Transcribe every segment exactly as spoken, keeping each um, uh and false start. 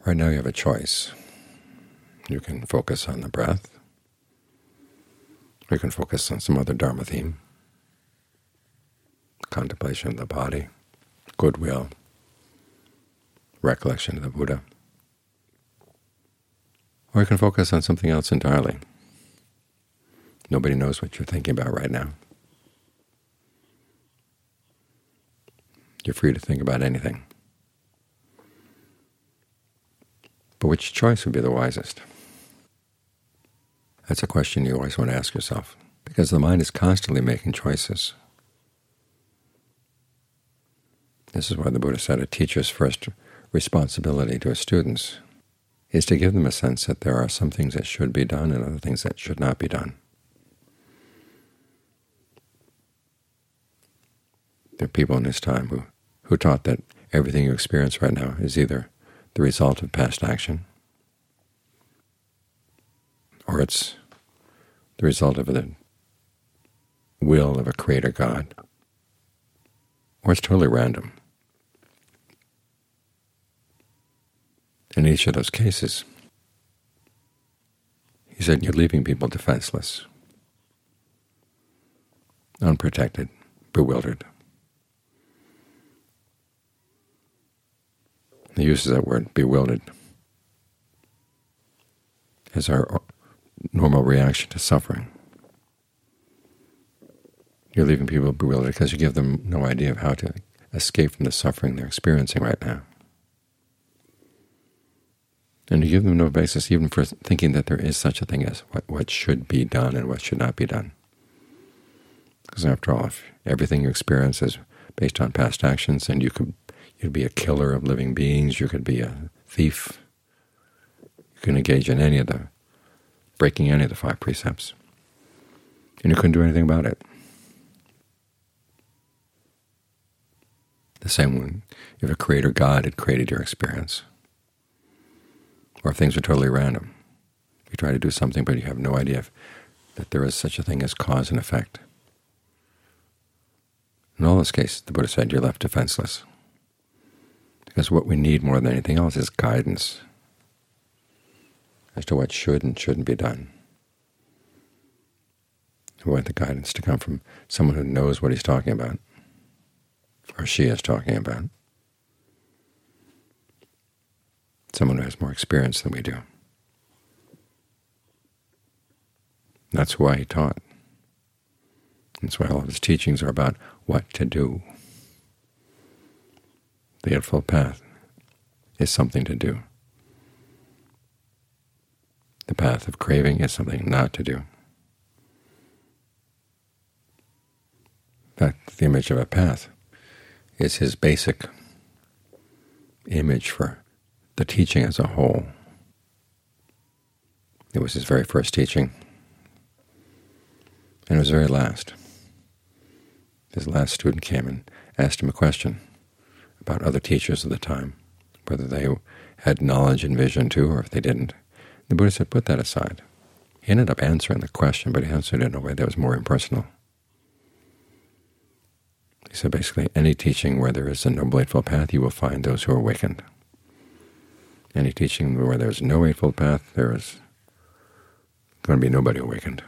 Right now you have a choice. You can focus on the breath, or you can focus on some other Dharma theme, contemplation of the body, goodwill, recollection of the Buddha. Or you can focus on something else entirely. Nobody knows what you're thinking about right now. You're free to think about anything. But which choice would be the wisest? That's a question you always want to ask yourself, because the mind is constantly making choices. This is why the Buddha said a teacher's first responsibility to his students is to give them a sense that there are some things that should be done and other things that should not be done. There are people in his time who, who taught that everything you experience right now is either the result of past action, or it's the result of the will of a creator God, or it's totally random. In each of those cases, he said, you're leaving people defenseless, unprotected, bewildered. He uses that word, bewildered, as our normal reaction to suffering. You're leaving people bewildered because you give them no idea of how to escape from the suffering they're experiencing right now. And you give them no basis even for thinking that there is such a thing as what, what should be done and what should not be done. Because after all, if everything you experience is based on past actions, and you could you'd be a killer of living beings, you could be a thief, you can engage in any of the, breaking any of the five precepts, and you couldn't do anything about it. The same when if a creator God had created your experience, or if things are totally random. You try to do something, but you have no idea if, that there is such a thing as cause and effect. In all those cases, the Buddha said, you're left defenseless. Because what we need more than anything else is guidance as to what should and shouldn't be done. We want the guidance to come from someone who knows what he's talking about, or she is talking about. Someone who has more experience than we do. That's why he taught. That's why all of his teachings are about what to do. The Eightfold Path is something to do. The path of craving is something not to do. In fact, the image of a path is his basic image for the teaching as a whole. It was his very first teaching, and it was very last. His last student came and asked him a question about other teachers of the time, whether they had knowledge and vision too, or if they didn't. The Buddha said, put that aside. He ended up answering the question, but he answered it in a way that was more impersonal. He said basically, any teaching where there is a Noble Eightfold Path, you will find those who are awakened. Any teaching where there is no Eightfold Path, there is going to be nobody awakened.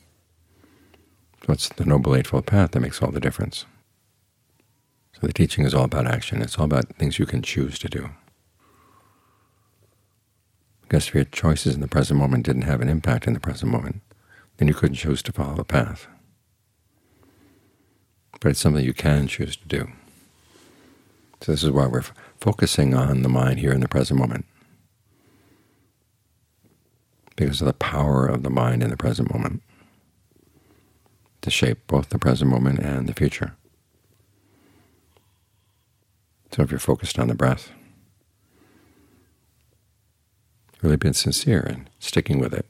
So it's the Noble Eightfold Path that makes all the difference. So the teaching is all about action. It's all about things you can choose to do. Because if your choices in the present moment didn't have an impact in the present moment, then you couldn't choose to follow the path. But it's something you can choose to do. So this is why we're focusing on the mind here in the present moment, because of the power of the mind in the present moment to shape both the present moment and the future. So if you're focused on the breath, really being sincere and sticking with it.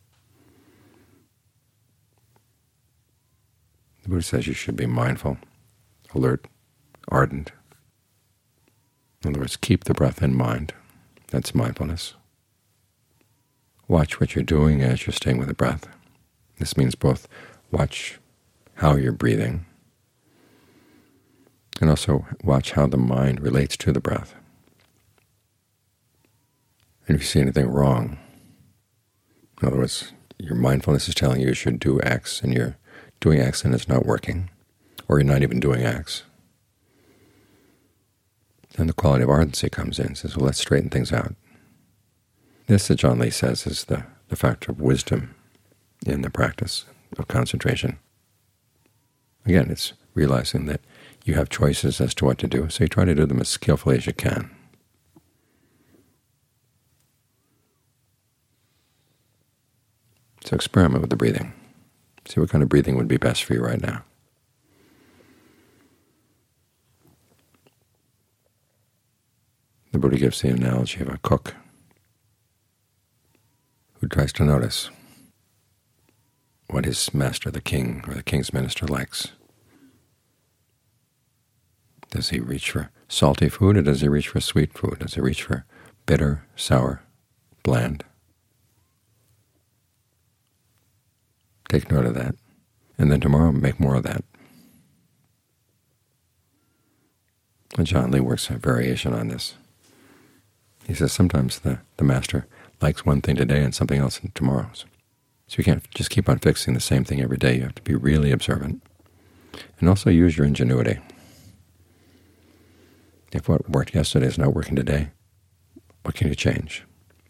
The Buddha says you should be mindful, alert, ardent. In other words, keep the breath in mind. That's mindfulness. Watch what you're doing as you're staying with the breath. This means both watch how you're breathing and also watch how the mind relates to the breath. And if you see anything wrong, in other words, your mindfulness is telling you you should do X, and you're doing X and it's not working, or you're not even doing X, then the quality of ardency comes in and says, well, let's straighten things out. This, as John Lee says, is the, the factor of wisdom in the practice of concentration. Again, it's realizing that you have choices as to what to do, so you try to do them as skillfully as you can. So experiment with the breathing. See what kind of breathing would be best for you right now. The Buddha gives the analogy of a cook who tries to notice what his master, the king, or the king's minister likes. Does he reach for salty food, or does he reach for sweet food? Does he reach for bitter, sour, bland? Take note of that, and then tomorrow make more of that. And John Lee works a variation on this. He says sometimes the, the master likes one thing today and something else tomorrow. So you can't just keep on fixing the same thing every day. You have to be really observant, and also use your ingenuity. If what worked yesterday is not working today, what can you change?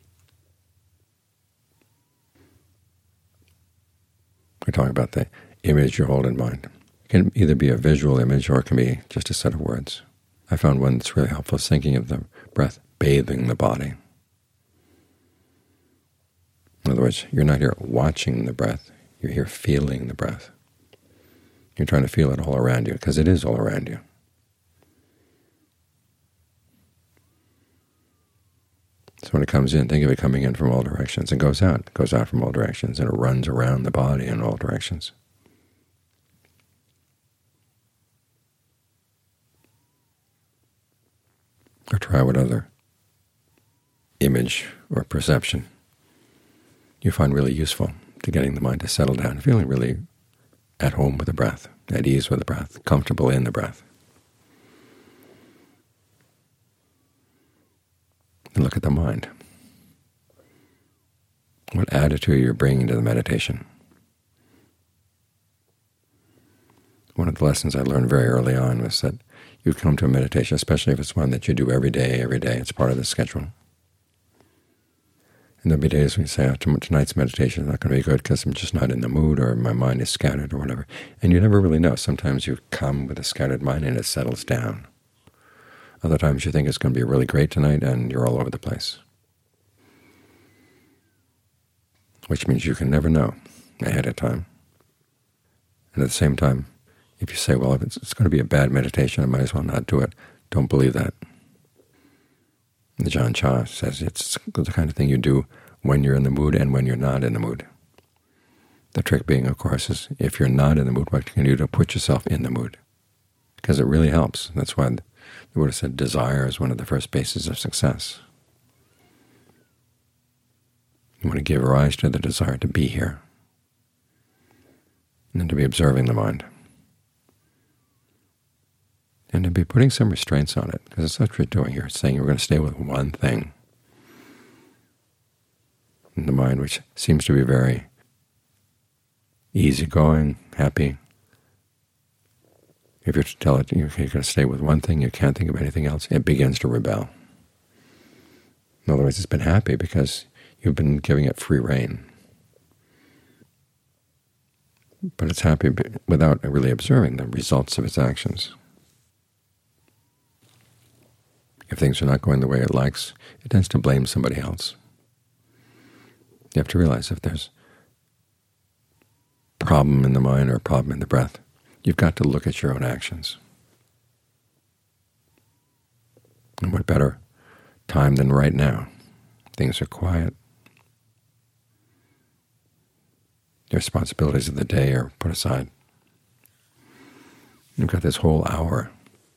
We're talking about the image you hold in mind. It can either be a visual image or it can be just a set of words. I found one that's really helpful is thinking of the breath bathing the body. In other words, you're not here watching the breath, you're here feeling the breath. You're trying to feel it all around you, because it is all around you. So when it comes in, think of it coming in from all directions. It goes out, it goes out from all directions, and it runs around the body in all directions. Or try what other image or perception you find really useful to getting the mind to settle down, feeling really at home with the breath, at ease with the breath, comfortable in the breath. And look at the mind. What attitude you're bringing to the meditation. One of the lessons I learned very early on was that you come to a meditation, especially if it's one that you do every day, every day, it's part of the schedule. And there'll be days when you say, oh, tonight's meditation is not going to be good because I'm just not in the mood, or my mind is scattered, or whatever. And you never really know. Sometimes you come with a scattered mind and it settles down. Other times you think it's going to be really great tonight and you're all over the place. Which means you can never know ahead of time. And at the same time, if you say, well, if it's, it's going to be a bad meditation, I might as well not do it, don't believe that. And Ajaan Chah says it's the kind of thing you do when you're in the mood and when you're not in the mood. The trick being, of course, is if you're not in the mood, what can you do to put yourself in the mood? Because it really helps. That's why the Buddha said desire is one of the first bases of success. You want to give rise to the desire to be here, and then to be observing the mind, and to be putting some restraints on it, because that's what you're doing here. It's saying you're going to stay with one thing. And the mind, which seems to be very easygoing, happy, if you're to tell it you're going to stay with one thing, you can't think of anything else, it begins to rebel. In other words, it's been happy because you've been giving it free rein. But it's happy without really observing the results of its actions. If things are not going the way it likes, it tends to blame somebody else. You have to realize if there's a problem in the mind or a problem in the breath, you've got to look at your own actions. And what better time than right now? Things are quiet. The responsibilities of the day are put aside. You've got this whole hour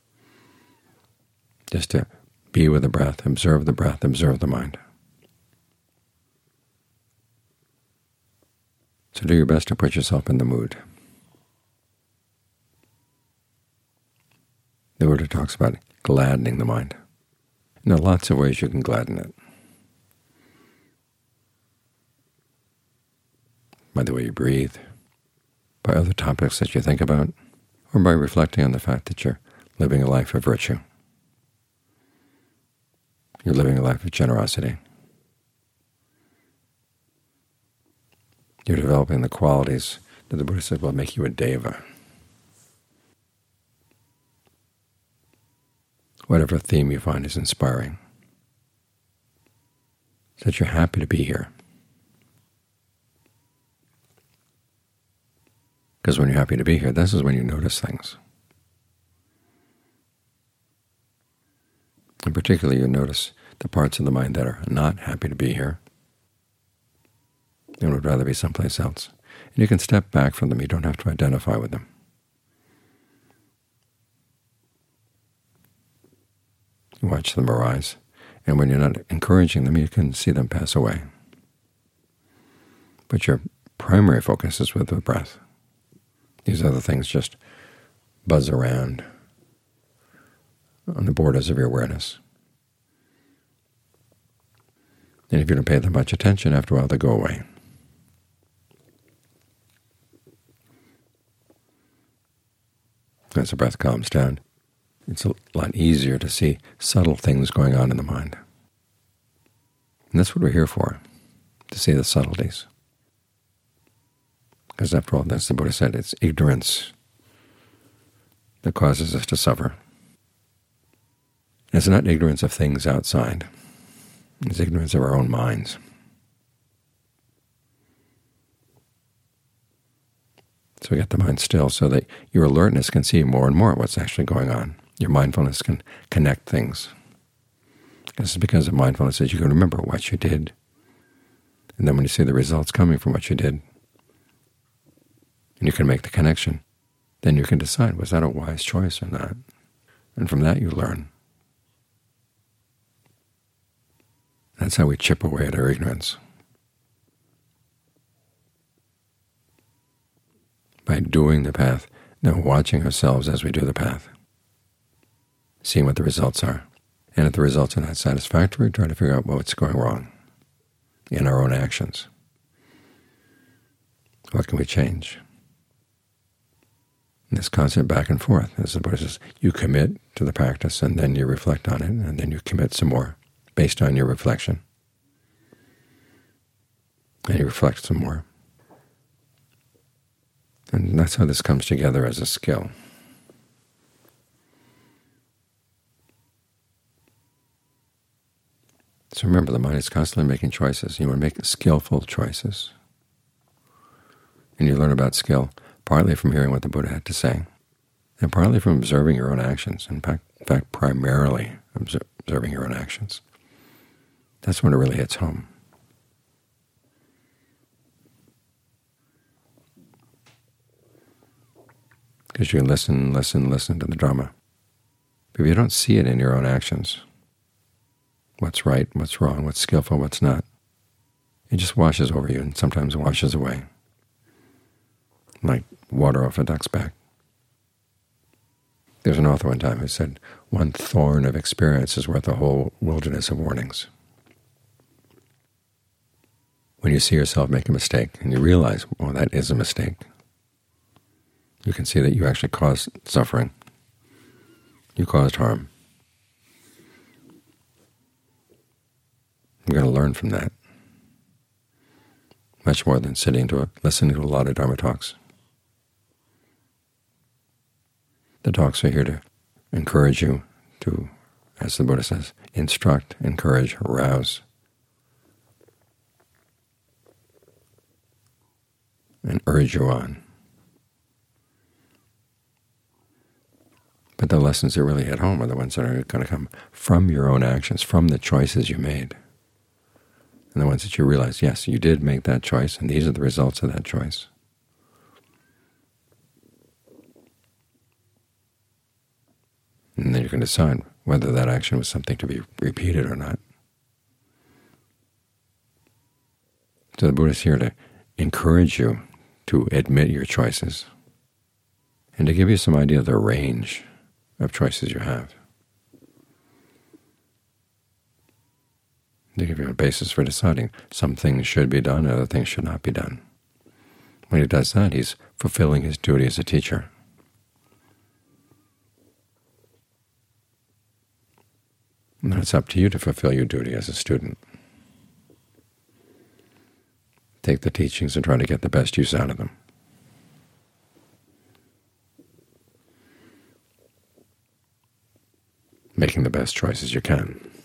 just to be with the breath, observe the breath, observe the mind. So do your best to put yourself in the mood. The Buddha talks about gladdening the mind. And there are lots of ways you can gladden it. by the way you breathe, by other topics that you think about, or by reflecting on the fact that you're living a life of virtue. You're living a life of generosity. You're developing the qualities that the Buddha said will make you a deva. Whatever theme you find is inspiring, so that you're happy to be here. Because when you're happy to be here, this is when you notice things. And particularly you notice the parts of the mind that are not happy to be here and would rather be someplace else. And you can step back from them. You don't have to identify with them. You watch them arise, and when you're not encouraging them, you can see them pass away. But your primary focus is with the breath. These other things just buzz around on the borders of your awareness. And if you don't pay them much attention, after a while they go away. As the breath calms down, it's a lot easier to see subtle things going on in the mind. And that's what we're here for, to see the subtleties. Because after all, that's the Buddha said, it's ignorance that causes us to suffer. And it's not ignorance of things outside. It's ignorance of our own minds. So we get the mind still so that your alertness can see more and more what's actually going on. Your mindfulness can connect things. This is because of mindfulness that you can remember what you did. And then when you see the results coming from what you did, and you can make the connection, then you can decide, was that a wise choice or not? And from that you learn. That's how we chip away at our ignorance. By doing the path, now watching ourselves as we do the path, seeing what the results are. And if the results are not satisfactory, try to figure out what's going wrong in our own actions. What can we change? And this constant back and forth, as the Buddha says, you commit to the practice, and then you reflect on it, and then you commit some more based on your reflection. And you reflect some more. And that's how this comes together as a skill. So remember, the mind is constantly making choices. You want to make skillful choices. And you learn about skill partly from hearing what the Buddha had to say, and partly from observing your own actions. In fact, in fact primarily observing your own actions. That's when it really hits home. Because you listen, listen, listen to the Dharma. But if you don't see it in your own actions, what's right, what's wrong, what's skillful, what's not, it just washes over you and sometimes washes away, like water off a duck's back. There's an author one time who said, one thorn of experience is worth a whole wilderness of warnings. When you see yourself make a mistake and you realize, well, that is a mistake, you can see that you actually caused suffering. You caused harm. You're going to learn from that, much more than sitting to a, listening to a lot of Dharma talks. The talks are here to encourage you to, as the Buddha says, instruct, encourage, arouse, and urge you on. But the lessons that really hit home are the ones that are going to come from your own actions, from the choices you made. And the ones that you realize, yes, you did make that choice, and these are the results of that choice. And then you can decide whether that action was something to be repeated or not. So the Buddha is here to encourage you to admit your choices and to give you some idea of the range of choices you have, to give you a basis for deciding some things should be done, other things should not be done. When he does that, he's fulfilling his duty as a teacher. And it's up to you to fulfill your duty as a student. Take the teachings and try to get the best use out of them. Making the best choices you can.